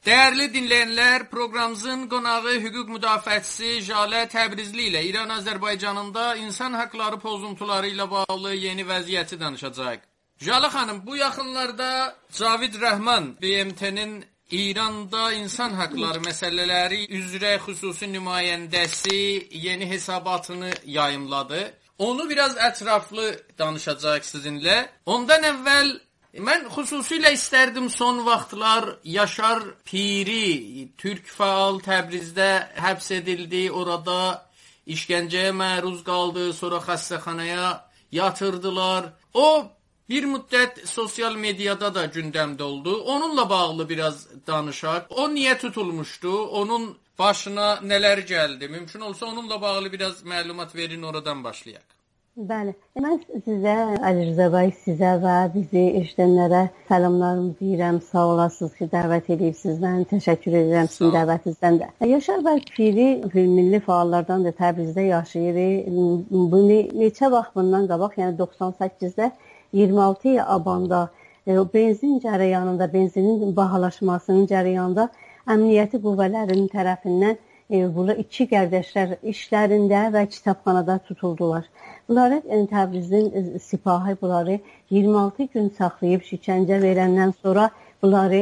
Dəyərli dinləyənlər, proqramımızın qonağı hüquq müdafiəçisi Jalə Təbrizli ilə İran-Azərbaycanında insan haqları pozuntuları ilə bağlı yeni vəziyyəti danışacaq. Jalə xanım, bu yaxınlarda Cavid Rəhman BMT-nin İranda insan haqları məsələləri üzrə xüsusi nümayəndəsi yeni hesabatını yayımladı. Onu biraz ətraflı danışacaq sizinlə. Ondan əvvəl mən xüsusilə istərdim son vaxtlar Yaşar Piri, türk faal Təbrizdə həbs edildi, orada işgəncəyə məruz qaldı, sonra xəstəxanaya yatırdılar. O bir müddət sosial mediada da gündəmdə oldu. Onunla bağlı biraz danışaq. O niyə tutulmuşdu? Onun başına nələr gəldi? Mümkün olsa onunla bağlı biraz məlumat verin, oradan başlayaq. Bəli, mən sizə, Əli Rza bəy, sizə və bizi eşidənlərə salamlarımı deyirəm, sağ olasınız ki, dəvət edirsiniz, mən təşəkkür edirəm sizin dəvətinizdən də. Yaşar bəy Piri milli faallardan da Təbrizdə yaşayır. Bu neçə vaxt bundan qabaq, yəni 98-də 26 abanda benzin cərəyanında, benzinin bahalaşmasının cərəyanında əmniyyəti qüvvələrinin tərəfindən burada iki qardaşlar işlərində və kitabxanada tutuldular. Bunları Təbrizin sipahı bunları 26 gün saxlayıb şikəncə verəndən sonra bunları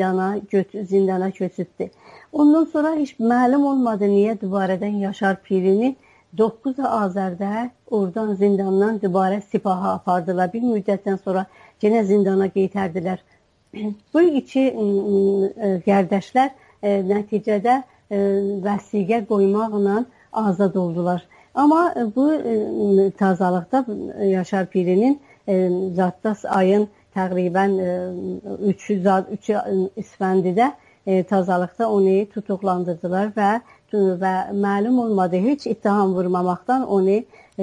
zindana köçürdü. Ondan sonra heç məlum olmadı niyə dübarədən Yaşar Pirini 9 Azərdə oradan zindandan dübarə sipaha apardılar. Bir müddətdən sonra yenə zindana qeytərdilər. Bu iki qardaşlar nəticədə vəsiqə qoymaqla azad oldular. Amma bu tazalıqda Yaşar Pirinin zatdas ayın təqribən 3 İsfəndidə tazalıqda onu tutuqlandırdılar və məlum olmadı, heç ittiham vurmamaqdan onu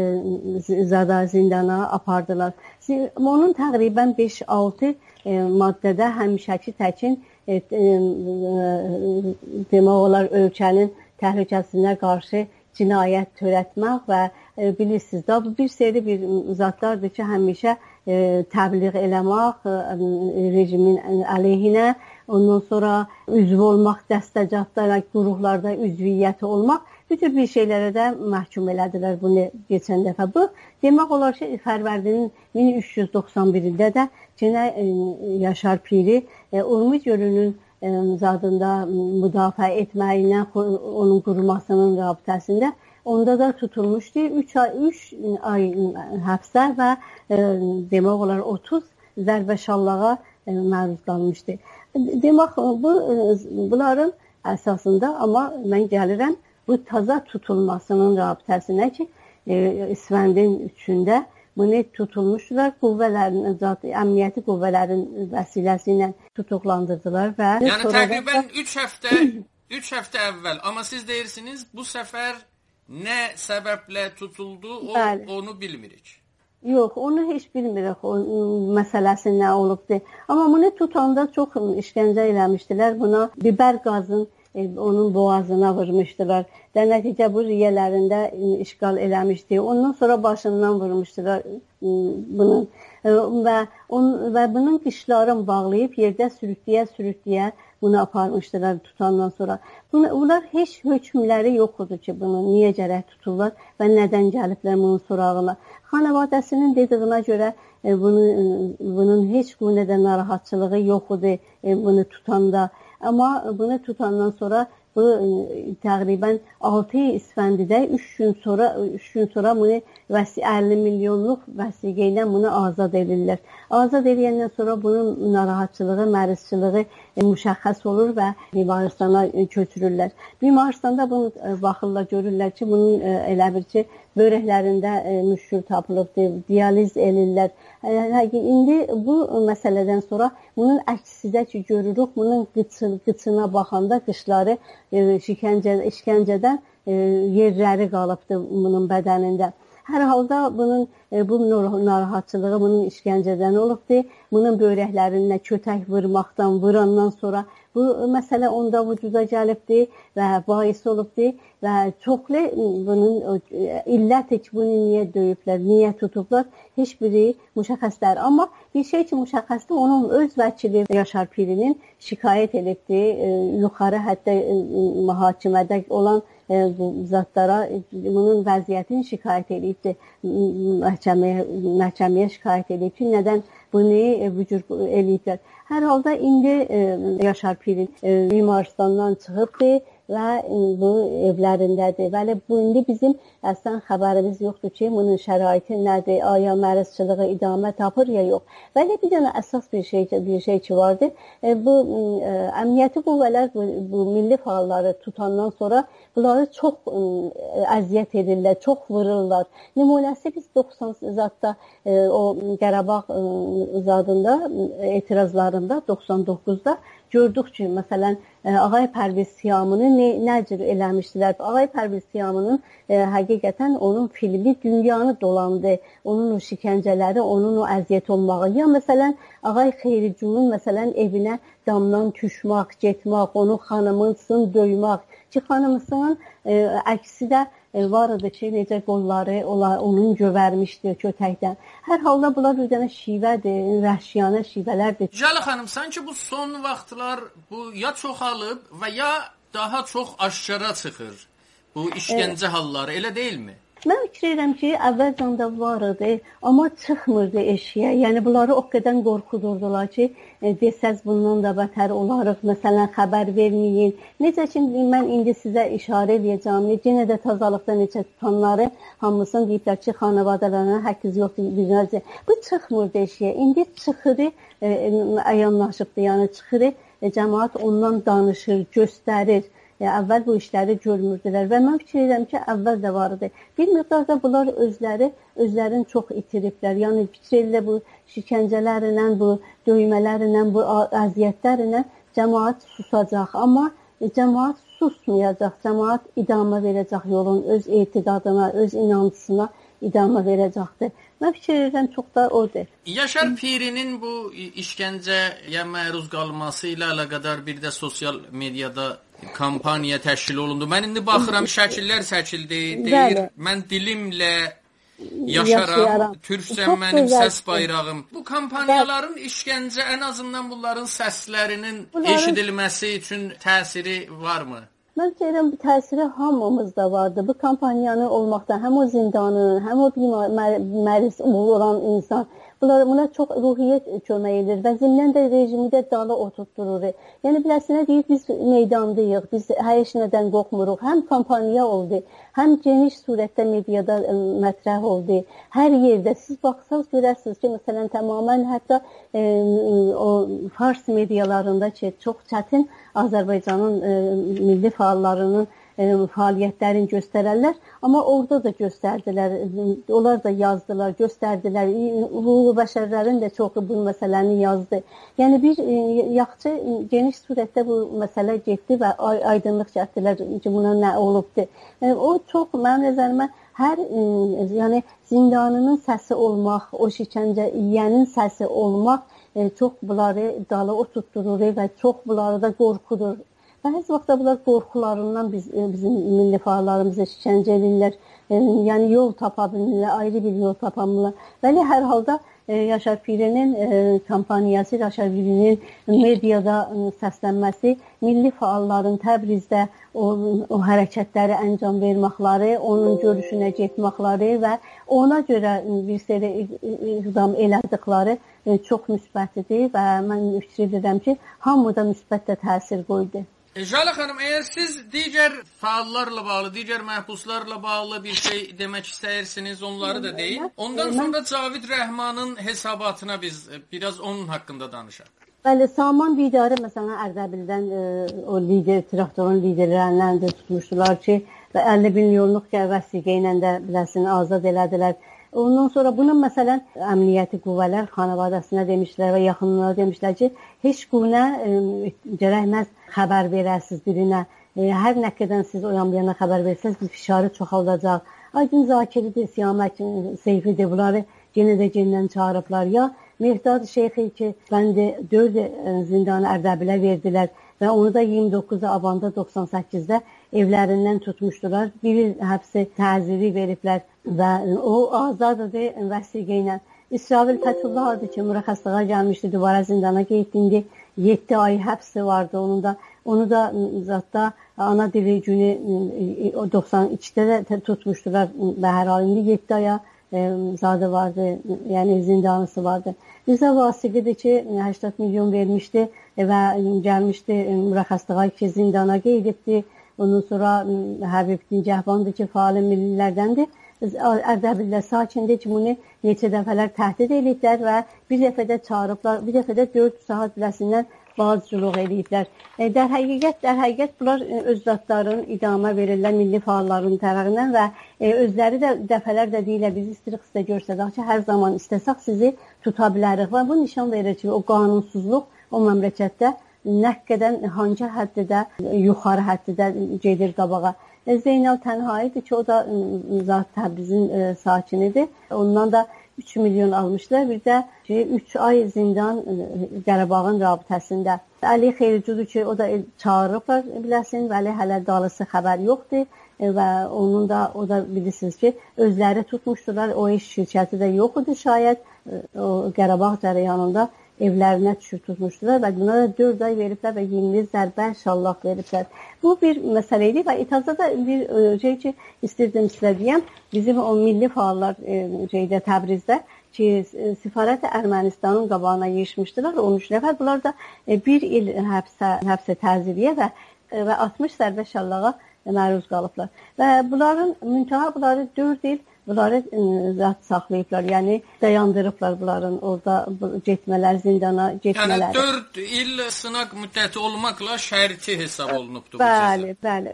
zindana apardılar. Onun təqribən 5-6 maddədə həmişəki təkin demək olar ölkənin təhlükəsinə qarşı cinayət törətmək və bilirsiniz da bu bir seri bir zatlardır ki, həmişə təbliğ eləmək rejimin əleyhinə, ondan sonra üzv olmaq, dəstəcatlara, qurumlarda üzviyyəti olmaq, bütün bir şeylərə də məhkum elədilər bunu geçən dəfə. Bu, demək olar ki, Fərvərdinin 1391-də də yenə Yaşar Piri Urmic gölünün zadında müdafiə etməyindən, onun qurulmasının rabitəsində onda da tutulmuşdu. 3 ay həbsə və demək olar 30 zərbə şallağa məruz qalmışdı. Demək, bunların əsasında, amma mən gəlirəm bu taza tutulmasının rabitəsinə ki, İsfəndin 3-də bunu tutulmuşdular, əmniyyəti qüvvələrin vəsiləsi ilə tutuqlandırdılar və... Yəni təqribən 3 həftə əvvəl, amma siz deyirsiniz, bu səfər nə səbəblə tutuldu, onu bilmirik. Yox, onu heç bilmirik, o məsələsi nə olubdur. Amma bunu tutanda çox işgəncə eləmişdilər, buna biber qazın onun boğazına vurmuşdular. Nəticə bu riyələrində işgal eləmişdi. Ondan sonra başından vurmuşdular bunun. Və bunun dişlərini bağlayıb yerdə sürütləyə bunu aparmışdılar tutandan sonra. Bunlar heç hökmləri yoxdur ki, bunu niyə gərək tuturlar və nədən gəliblər bunun sorağına. Xanavadəsinin dediyinə görə bunun heç bir narahatçılığı yoxdur bunu tutanda. Amma bunu tutandan sonra bu təqribən 6 İsfəndidə 3 gün sonra bunu 50 milyonluq vəsiqə ilə bunu azad edirlər. Azad edəndən sonra bunun narahatçılığı, mərizçılığı müşəxəs olur və Bimaristana köçürürlər. Bimaristanda bunu baxırlar, görürlər ki, bunun elə bir ki, börəklərində müşkül tapılıbdır, dializ edirlər. İndi bu məsələdən sonra bunun əksidə ki, görürük, bunun qıçına baxanda qışları işgəncədən yerləri qalıbdır bunun bədənində. Hər halda bunun bu narahatçılığı bunun işgəncədən olubdur. Bunun börəklərinə kötək vurandan sonra bu məsələ onda vücuda gəlibdir və bahis olubdur və çoxlu bunun illəti ki, bunu niyə döyüblər, niyə tutublar, heç biri müşəxəslər. Amma bir şey ki, müşəxəsdə onun öz vəkili Yaşar Pirinin şikayət edibdi, yuxarı hətta mühakimədə olan zatlara bunun vəziyyətini şikayət edibdi, məhkəməyə şikayət edib ki, nədən bunu bu cür eləyiblər. Hər halda indi Yaşar Pirin Bimaristondan çıxıbdır və bu evlərindədir. Bəli, bu indi bizim əslən xəbərimiz yoxdur ki, bunun şəraiti nədir, aya məruzçılığı idamə tapır ya yox. Bəli, bir dənə əsas bir şey ki vardır. Bu əmniyyəti qüvvələr bu milli fəalları tutandan sonra bunları çox əziyyət edirlər, çox vururlar. Nümunəsi biz 90 zadda o Qarabağ zadında etirazlarında 99-da gördük ki, məsələn, Ağay Pərviz Siyamını nə cür eləmişdilər. Ağay Pərviz Siyamının həqiqətən onun filmi dünyanı dolandı. Onun o şikəncələri, onun o əziyyət olmağı. Ya məsələn, Ağay Xeyricunun məsələn evinə damdan düşmək, getmək, onu xanımısını döymək. Ki, xanımısının əksi də var idi ki, necə qolları onun gövərmişdi kötəkdən. Hər halda bunlar bir dənə şivədir, vəhşiyanə şivələrdir. Jalə xanım, sanki bu son vaxtlar bu ya çoxalıb və ya daha çox aşkara çıxır bu işgəncə halları, elə deyilmi? Mən fikir edirəm ki, əvvəlcən də var idi, amma çıxmırdı eşiyə. Yəni, bunları o qədər qorxudurdular ki, desəz bundan da bətər olarıq, məsələn, xəbər verməyin. Necə ki, mən indi sizə işarə edəcəm, yenə də tazalıqda necə tutanları hamısını deyiblər ki, xanavadalarına həqiz yoxdur. Bu çıxmırdı eşiyə. İndi çıxırı əyanlaşıbdır, yəni çıxırı cəmaat ondan danışır, göstərir. Əvvəl bu işləri görmürdülər və mən fikir edirəm ki, əvvəl də var idi. Bir miqdarda bunlar özlərini çox itiriblər. Yəni, fikir edirlər bu şikəncələrlə, bu döymələrlə, bu əziyyətlərlə cəmaat susacaq. Amma cəmaat susmayacaq, cəmaat idamə verəcək yolun öz etiqadına, öz inancısına idamə verəcəkdir. Mən fikir edirəm, çox da odur. Yaşar Pirinin bu işgəncəyə məruz qalması ilə əlaqədar bir də sosial mediada kampaniya təşkil olundu. Mən indi baxıram, şəkillər çəkildi, deyir, mən dilimlə yaşaram, türkcəm mənim səs bayrağım. Bu kampaniyaların işgəncə, ən azından bunların səslərinin eşidilməsi üçün təsiri varmı? Mən deyirəm, bu təsiri hamımızda vardı. Bu kampaniyanın olmaqda həm o zindanın, həm o məris olan insan, buna çox ruhiyyət kömək edir və zimnən də rejimi də dalı oturtdurur. Yəni, biləsinə deyir, biz meydandayıq, biz heç nədən qorxmuruq. Həm kampaniya oldu, həm geniş surətdə mediada mətrəh oldu. Hər yerdə siz baxsaq görərsiniz ki, məsələn, tamamən hətta o fars medialarında ki, çox çətin Azərbaycanın milli fəallarının fəaliyyətlərini göstərərlər, amma orada da göstərdilər, onlar da yazdılar, göstərdilər, hüquq bəşərlərin də çoxu bu məsələni yazdı. Yəni, bir yaxçı geniş surətdə bu məsələ getdi və aydınlıq gətirdilər ki, buna nə olubdur. O çox, mənim nəzərimə, yəni, zindanının səsi olmaq, o şikəncə yiyənin səsi olmaq çox bunları dalı oturtdurur və çox bunları da qorxudur. Və heç vaxtda bunlar qorxularından bizim milli fəallarımıza şikəncə edirlər. Yəni, yol tapa bilirlər, ayrı bir yol tapa bilirlər. Bəli, hər halda Yaşar Pirinin kampaniyası, Yaşar Pirinin mediada səslənməsi, milli fəalların Təbrizdə o hərəkətləri əncam verməkləri, onun görüşünə getməkləri və ona görə bir seri iqdam elədikləri çox müsbətdir və mən fikir edirəm ki, hamıda müsbət də təsir qoydu. Jalə xanım, əgər siz digər fəallarla bağlı, digər məhbuslarla bağlı bir şey demək istəyirsiniz, onları da deyin. Ondan sonra Cavid Rəhmanın hesabatına biz biraz onun haqqında danışaq. Bəli, Saman Bidarı, məsələn, Ərdəbildən o traktorun liderlərindən də tutmuşdular ki, 50 milyonluq vəsiqə ilə də biləsin, azad elədilər. Ondan sonra bunun məsələn əmniyyəti qüvvələr xanavadasına demişlər və yaxınlara demişlər ki, heç günə gərəkməz xəbər verəsiniz birinə. Hər nə qədər siz o yana xəbər versəniz, fişarı çoxaldacaq. Aydın Zakiridir, Siyamət Seyfidir, bunları yenə də gendən çağırıblar. Ya Mehdad Şeyxi ki, bəndi 4 zindanı Ərdəbilə verdilər və onu da 29 avanda 98-də evlərindən tutmuşdular. Biri həbsi təziri veriblər və o azaddır vəsiqə ilə. İsrail Fəthullah adı ki, mürəxxəslığa gəlmişdi, duvara zindana getdi. 7 ay həbsi vardı onun da. Onu da zətdə ana dili günü 92-də də tutmuşdular Bəhər ayında 7 aya zadı vardı, yəni zindanısı vardı. Bizə vasiqidir ki, 80 milyon vermişdi və gəlmişdi mürəxxəslığa ki, zindana qeydibdi. Ondan sonra Həbibdin Cəhbandır ki, faal millilərdəndir. Ərdəbildə sakindir ki, bunu neçə dəfələr təhdid ediblər və bir dəfədə çağırıblar, bir dəfədə 4 saat biləsindən bağcılıq ediblər. Dər həqiqət bunlar öz zatların idamə verirlər milli fəalların tərəfindən və özləri də dəfələrlə deyirlər, biz istəyirik sizə göstərdək ki, hər zaman istəsək sizi tuta bilərik və bu nişan verir ki, o qanunsuzluq o məmləkətdə nə qədər hangi həddidə, yuxarı həddidə gedir qabağa. Zeynal Tənhaidir ki, o da zat Təbrizin sakinidir. Ondan da 3 milyon almışlar. Bir də 3 ay zindan Qarabağın rabitəsində. Əli Xeyircudur ki, o da çağırıblar biləsin. Vəli hələ dalısı xəbər yoxdur və onun da, o da bilirsiniz ki, özləri tutmuşdular. O iş şirkəti də yox idi şayət. O Qarabağ cərəyanında evlərinə düşür tutmuşdular və buna da 4 ay veriblər və 20 zərbə şallaq veriblər. Bu bir məsələ idi və icazədə bir şey ki, istirdim sizə deyəm, bizim o milli fəallar Təbrizdə ki, Səfarət Ermənistanın qabağına yığışmışdılar, 13 nəfər. Bunlar da 1 il həbsə təziriyə və 60 zərbə şallağa məruz qalıblar. Və bunların müntaha bunları 4 il bunları zat saxlayıblar, yəni dayandırıblar bunların orada getmələr, zindana getmələri. Yəni 4 il sınaq müddəti olmaqla şərti hesab olunubdur bu cəza.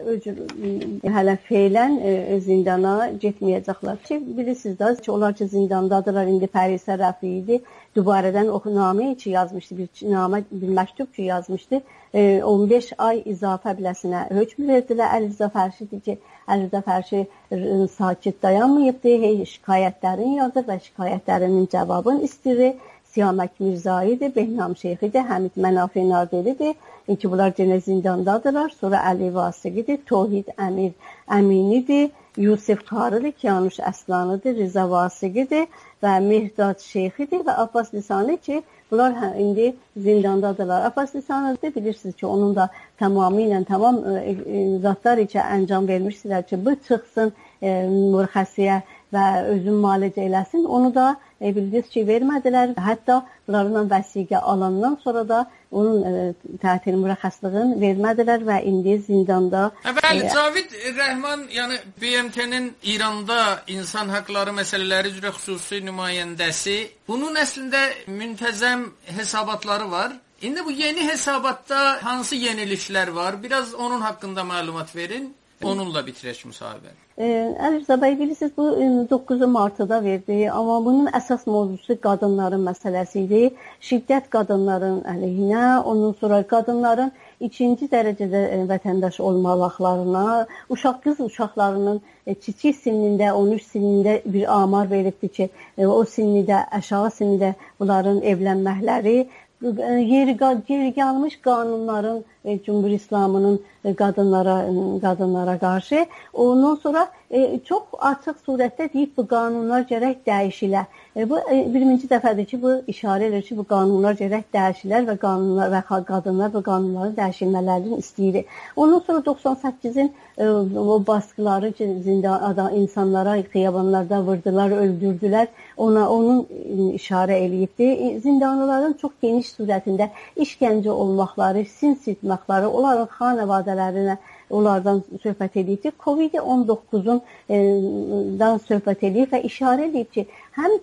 Bəli. Hələ feylən zindana getməyəcəklər ki, bilirsiniz də ki, onlar ki, zindandadırlar. İndi Pərisə Rəfi idi. Dubarədən o namə ki yazmışdı, bir məktub ki yazmışdı. 15 ay izafə biləsinə hökm verdilər. Əliza Fərşidir ki, Əliza Fərşi sakit dayanmayıbdır, şikayətlərini yazır və şikayətlərinin cavabını istəyir. Siyamək Mirzaidir, Behnam Şeyxidir, Həmid Mənafi Nadiridir. ki, bunlar yenə zindandadırlar. Sonra Əli Vasiqidir, Tohid Əminidir, Yusif Karıdır, Kiyanuş Əslanıdır, Riza Vasiqidir və Mehdad Şeyxidir və Abbas Lisani ki, bunlar indi zindandadırlar. Abbas Lisani bilirsiniz ki, onun da tamamilə tamam zatlar içə əncam vermişsilər ki, bu çıxsın mürxəsiyə və özün müalicə eləsin. Onu da bildiniz ki, vermədilər. Hətta bunlarla vəsiqə alandan sonra da onun tətil mürəxəsliyini vermədilər və indi zindanda... Bəli, Cavid Rəhman, yəni BMT-nin İranda insan haqları məsələləri üzrə xüsusi nümayəndəsi, bunun əslində müntəzəm hesabatları var. İndi bu yeni hesabatda hansı yeniliklər var? Biraz onun haqqında məlumat verin. Onunla bitirək müsahibəni. Əli Rza bəy, bilirsiniz, bu 9 Mart'da verdi, amma bunun əsas mövzusu qadınların məsələsi idi. Şiddət qadınların əleyhinə, ondan sonra qadınların ikinci dərəcədə vətəndaş olmalıqlarına, qız uşaqlarının kiçik sinində, 13 sinində bir amar veribdi ki, o sinində, aşağı sinində bunların evlənməkləri, yeri qalmış qanunların Cumhur İslamının qadınlara qarşı. Ondan sonra çox açıq surətdə deyib bu qanunlar gərək dəyişilər. Bu birinci dəfədir ki, bu işarə edir ki, bu qanunlar gərək dəyişilər və qadınlar bu qanunların dəyişilmələrini istəyir. Ondan sonra 98-in o baskıları ki, insanlara xiyabanlarda vurdular, öldürdülər. Onun işarə eləyibdi. Zindanlıların çox geniş surətində işgəncə olmaqları, sins etməkləri, onların xanəvadələrinə onlardan söhbət edib. Covid-19-dan söhbət edib və işarə edib ki, həm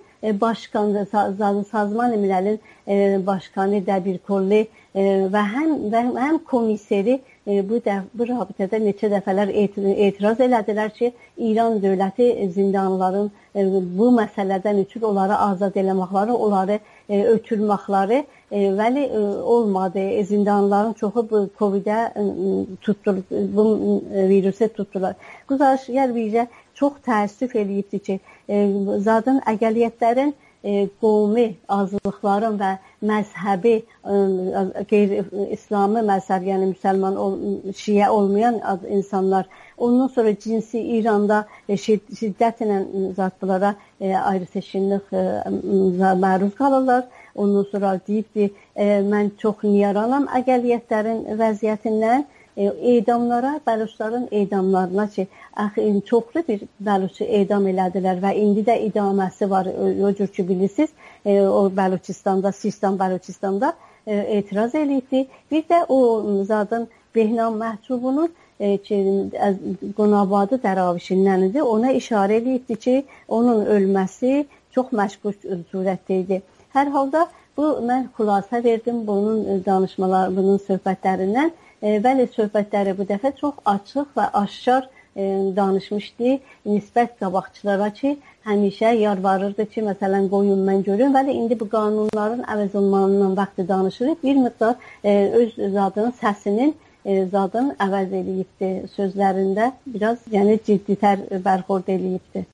Sazman Millənin başkanı Dəbir Kolli və həm komisseri bu rabitədə neçə dəfələr etiraz elədilər ki, İran dövləti zindanların bu məsələdən üçün onları azad eləməkləri, onları ötürməkləri vəli olmadı. Zindanların çoxu bu Covid-ə tutdular, bu virüsə tutdular. Quzarışlar bizə çox təəssüf eləyibdir ki, zaten əqəliyyətlərin qovmi azlıqların və məzhəbi, qeyri-İslami məzhəb, yəni müsəlman, şiə olmayan insanlar, ondan sonra cinsi İranda şiddətlə bunlara ayrı-seçkinlik məruz qalırlar. Ondan sonra deyibdir, mən çox niyaranam əqəliyyətlərin vəziyyətindən, edamlara, bəluçların edamlarına ki, çoxlu bir bəluçu edam elədilər və indi də idaməsi var, o cür ki, bilirsiniz, o Bəluçistanda, Sistan Bəluçistanda etiraz eləyibdi. Bir də o zadın Behnam Məhcubunun Qonabadı dəravişindəndir, ona işarə eləyibdi ki, onun ölməsi çox məşkuk surətdə idi. Hər halda mən xülasə verdim bunun danışmaları, bunun söhbətlərindən. Bəli, söhbətləri bu dəfə çox açıq və aşkar danışmışdı nisbət qabaqçılara ki, həmişə yalvarırdı ki, məsələn, qoyun mən görün. Bəli, indi bu qanunların əvəz olunmasından vaxtı danışırıq. Bir miqdar öz zadının səsinin zadını əvəz eləyibdi sözlərində. Biraz ciddi bərxord eləyibdi.